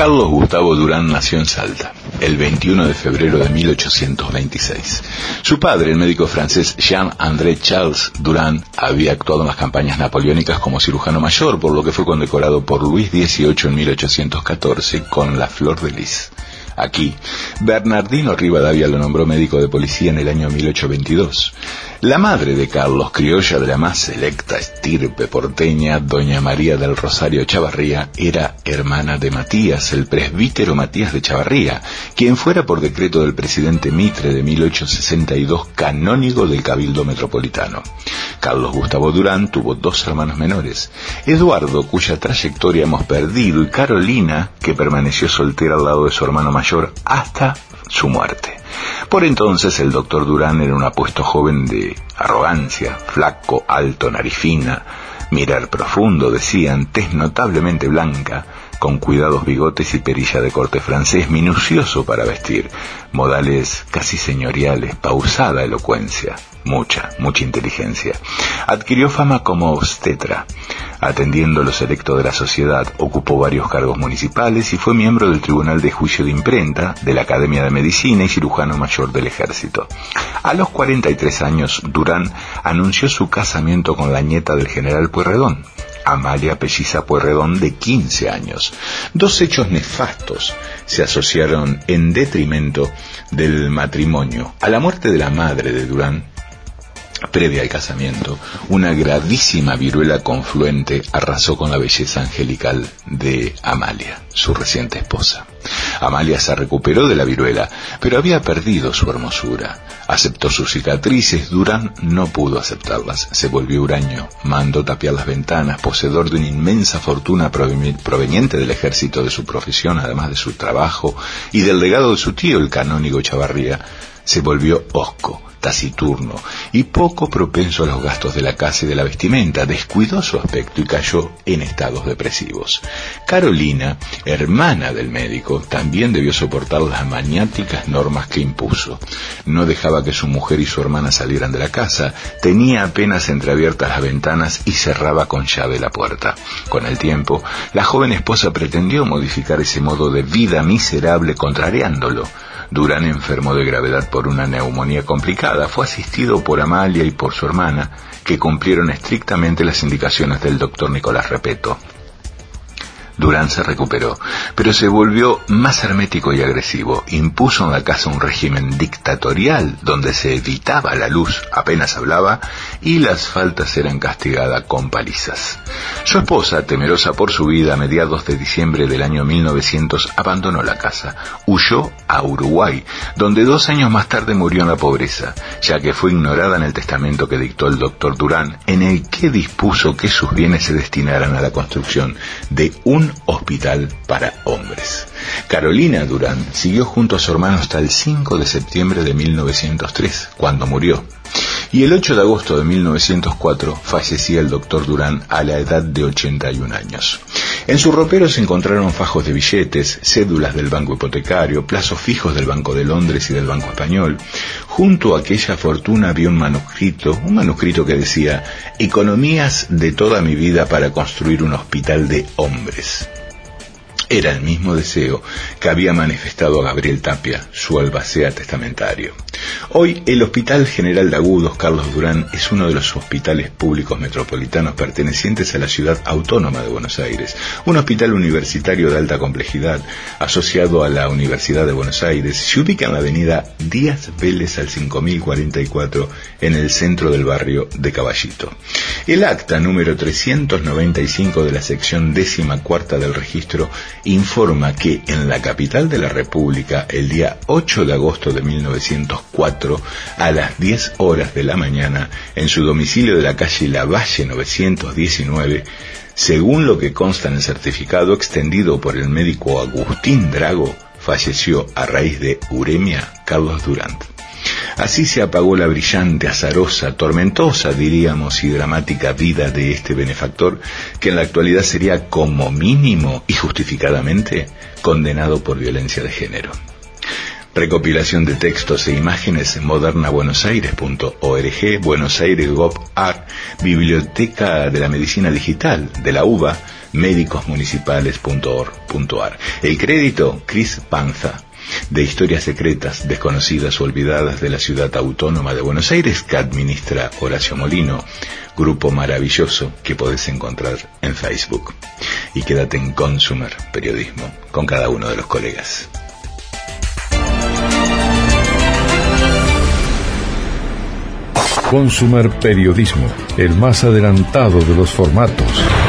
Carlos Gustavo Durán nació en Salta, el 21 de febrero de 1826. Su padre, el médico francés Jean-André Charles Durán, había actuado en las campañas napoleónicas como cirujano mayor, por lo que fue condecorado por Luis XVIII en 1814 con la Flor de Lis. Aquí, Bernardino Rivadavia lo nombró médico de policía en el año 1822. La madre de Carlos, criolla de la más selecta estirpe porteña, doña María del Rosario Chavarría, era hermana de Matías, el presbítero Matías de Chavarría, quien fuera por decreto del presidente Mitre de 1862 canónigo del Cabildo Metropolitano. Carlos Gustavo Durán tuvo dos hermanos menores, Eduardo, cuya trayectoria hemos perdido, y Carolina, que permaneció soltera al lado de su hermano mayor hasta su muerte. Por entonces el doctor Durán era un apuesto joven de arrogancia, flaco, alto, nariz fina, mirar profundo, decían, tez notablemente blanca, con cuidados bigotes y perilla de corte francés, minucioso para vestir, modales casi señoriales, pausada elocuencia, mucha inteligencia. Adquirió fama como obstetra. Atendiendo lo selecto de la sociedad, ocupó varios cargos municipales y fue miembro del Tribunal de Juicio de Imprenta, de la Academia de Medicina y cirujano mayor del Ejército. A los 43 años, Durán anunció su casamiento con la nieta del general Pueyrredón, Amalia Pelliza Pueyrredón, de 15 años. Dos hechos nefastos se asociaron en detrimento del matrimonio. A la muerte de la madre de Durán, previa al casamiento, una gravísima viruela confluente arrasó con la belleza angelical de Amalia, su reciente esposa. Amalia se recuperó de la viruela, pero había perdido su hermosura. Aceptó sus cicatrices. Durán no pudo aceptarlas. Se volvió huraño, mandó tapiar las ventanas, poseedor de una inmensa fortuna proveniente del ejército, de su profesión, además de su trabajo, y del legado de su tío, el canónigo Chavarría. Se volvió hosco, taciturno y poco propenso a los gastos de la casa y de la vestimenta. Descuidó su aspecto y cayó en estados depresivos. Carolina, hermana del médico, también debió soportar las maniáticas normas que impuso. No dejaba que su mujer y su hermana salieran de la casa, tenía apenas entreabiertas las ventanas y cerraba con llave la puerta. Con el tiempo, la joven esposa pretendió modificar ese modo de vida miserable, contrariándolo. Durán enfermó de gravedad por una neumonía complicada. Fue asistido por Amalia y por su hermana, que cumplieron estrictamente las indicaciones del doctor Nicolás Repeto. Durán se recuperó, pero se volvió más hermético y agresivo. Impuso en la casa un régimen dictatorial donde se evitaba la luz, apenas hablaba, y las faltas eran castigadas con palizas. Su esposa, temerosa por su vida, a mediados de diciembre del año 1900 abandonó la casa. Huyó a Uruguay, donde 2 años más tarde murió en la pobreza, ya que fue ignorada en el testamento que dictó el doctor Durán, en el que dispuso que sus bienes se destinaran a la construcción de un hospital para hombres. Carolina Durán siguió junto a su hermano hasta el 5 de septiembre de 1903, cuando murió. Y el 8 de agosto de 1904 fallecía el doctor Durán a la edad de 81 años. En su ropero se encontraron fajos de billetes, cédulas del Banco Hipotecario, plazos fijos del Banco de Londres y del Banco Español. Junto a aquella fortuna había un manuscrito que decía: «Economías de toda mi vida para construir un hospital de hombres». Era el mismo deseo que había manifestado Gabriel Tapia, su albacea testamentario. Hoy, el Hospital General de Agudos Carlos Durán es uno de los hospitales públicos metropolitanos pertenecientes a la Ciudad Autónoma de Buenos Aires, un hospital universitario de alta complejidad, asociado a la Universidad de Buenos Aires. Se ubica en la avenida Díaz Vélez al 5044, en el centro del barrio de Caballito. El acta número 395 de la sección 14ª del registro informa que en la capital de la República, el día 8 de agosto de 1904, a las 10 horas de la mañana, en su domicilio de la calle Lavalle 919, según lo que consta en el certificado extendido por el médico Agustín Drago, falleció a raíz de uremia Carlos Durán. Así se apagó la brillante, azarosa, tormentosa, diríamos, y dramática vida de este benefactor, que en la actualidad sería como mínimo y justificadamente condenado por violencia de género. Recopilación de textos e imágenes en modernabuenosaires.org, Buenos Aires Gov.ar, Biblioteca de la Medicina Digital de la UBA, médicosmunicipales.org.ar. El crédito, Cris Panza, de Historias Secretas, Desconocidas o Olvidadas de la Ciudad Autónoma de Buenos Aires, que administra Horacio Molino, grupo maravilloso que podés encontrar en Facebook. Y quédate en Consumer Periodismo con cada uno de los colegas. Consumer Periodismo, el más adelantado de los formatos.